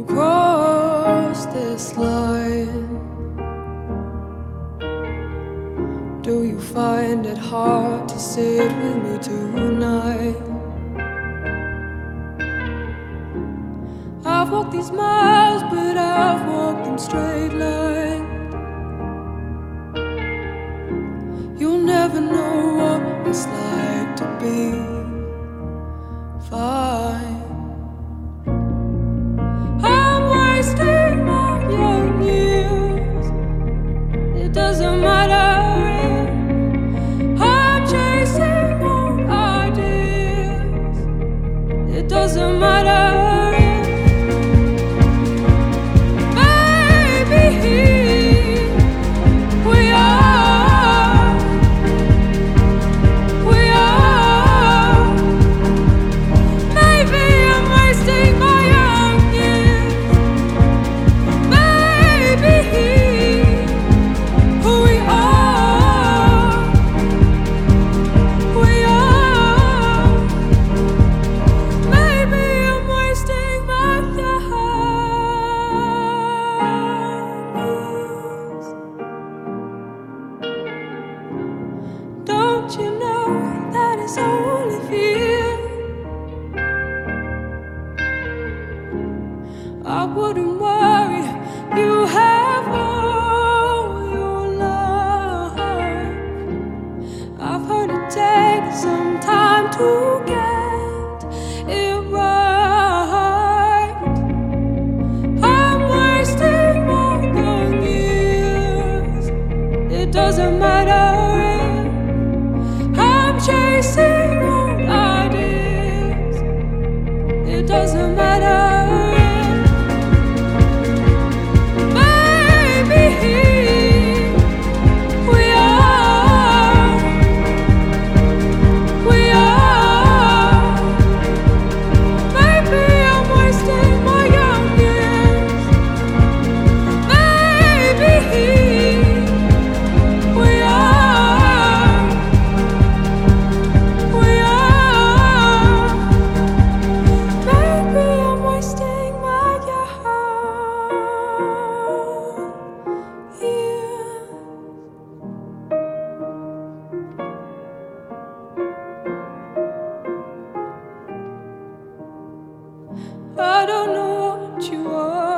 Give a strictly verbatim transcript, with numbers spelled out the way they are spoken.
cross this line? Do you find it hard to sit with me tonight? I've walked these miles, but I've walked in straight lines. You'll never know what it's like to be fine. I'm wasting my young years. It doesn't matter. I'm chasing old ideas. It doesn't matter. Don't you know that it's only fear? I wouldn't worry, you have all your life. I've heard it takes some time to get it right. I'm wasting my young years. It doesn't matter. Chasing old ideas. It doesn't matter. Baby, we are, we are. Maybe I'm wasting my young years. Baby, we are. I don't know what you are.